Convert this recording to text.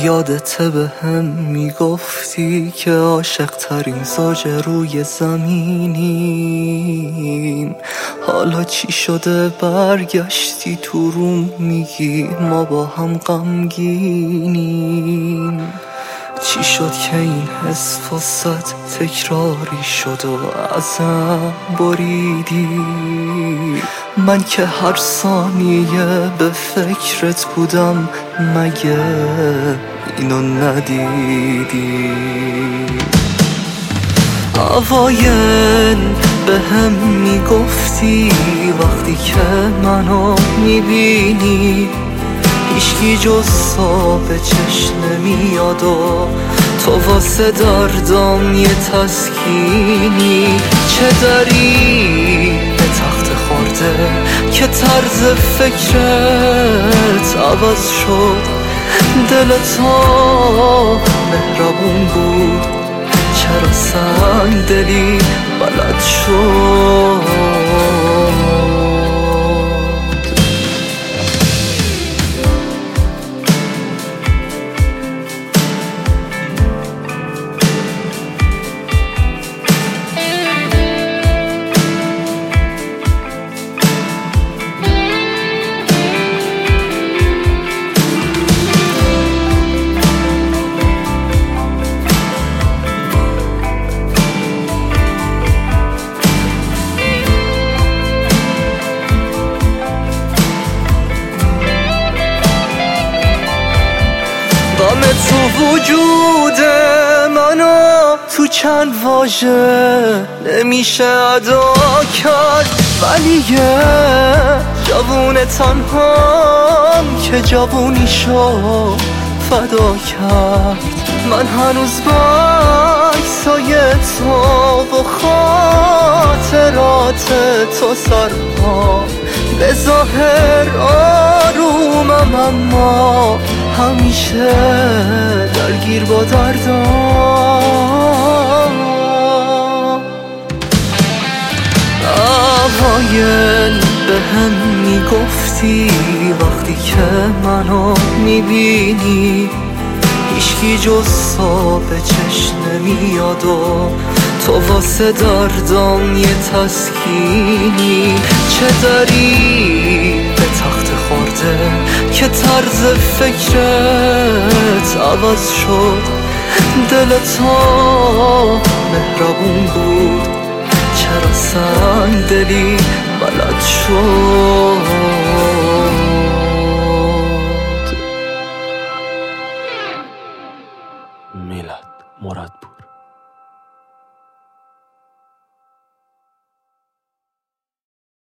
یادته به هم میگفتی که عاشق ترین زوج روی زمینیم. حالا چی شده برگشتی تو روم میگی ما با هم غمگینیم؟ چی شد که این حس واسط تکراری شد و ازم بریدی؟ من که هر ثانیه به فکرت بودم، مگه اینو ندیدی؟ اوایل به هم میگفتی وقتی که منو میبینی هیچکی جز به چشم نمیاد و تو واسه دردام یه تسکینی. چه داری به تخت خورده که طرز فکرت عوض شد؟ دل تو مهربون بود، چرا سنگ دلی بلد شد؟ غم تو وجود منو تو چند واژه نمیشه ادا کرد، ولی یه جوون تنهام که جوونیشو فدا کرد. من هنوز با عکسای تو و خاطرات تو سرپا، به ظاهر آرومم اما همیشه درگیر با دردام. اوایل به هم میگفتی وقتی که منو میبینی هیچکی جز به چشم نمیاد و تو واسه دردام یه تسکینی. چه داری به تخت خورده که طرز فکرت عوض شد؟ دل تو مهربون بود، چرا سنگ دلی بلد شد؟